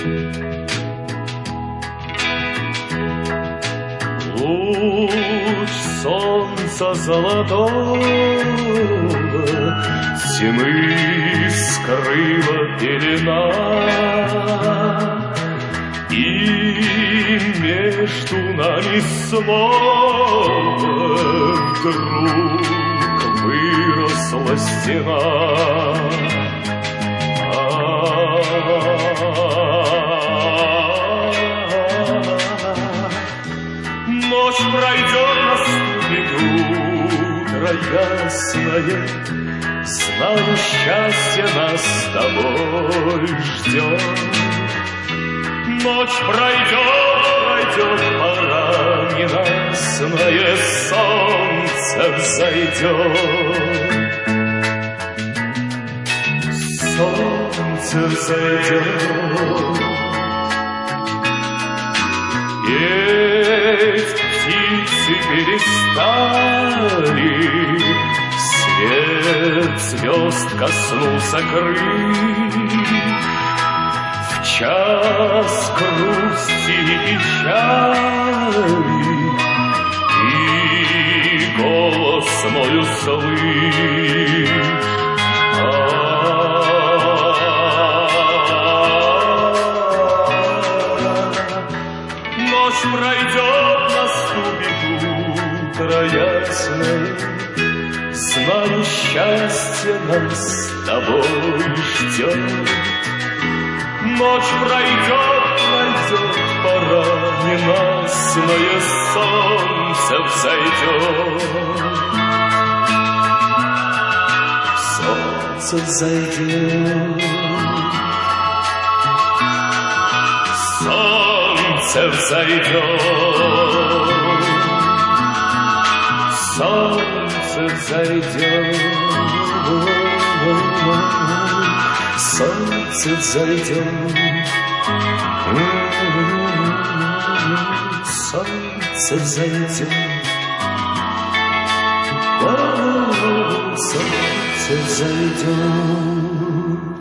Луч солнца золотого тьмы скрыла пелена, и между нами снова вдруг выросла стена. Ночь пройдет, наступит утро ясное, знаю, счастье нас с тобой ждет. Ночь пройдет, пора ненастное, солнце взойдет. Солнце взойдет. Петь птицы перестали, свет звезд коснулся крыль. В час грусти и печали и голос мой услышь. Ночь пройдет, наступит утро ясное, знаю, счастье нас с тобой ждет. Ночь пройдет, пора ненастное, солнце взойдет. Солнце взойдет. Солнце взойдет. Солнце взойдет. Солнце взойдет. Солнце взойдет. Солнце взойдет.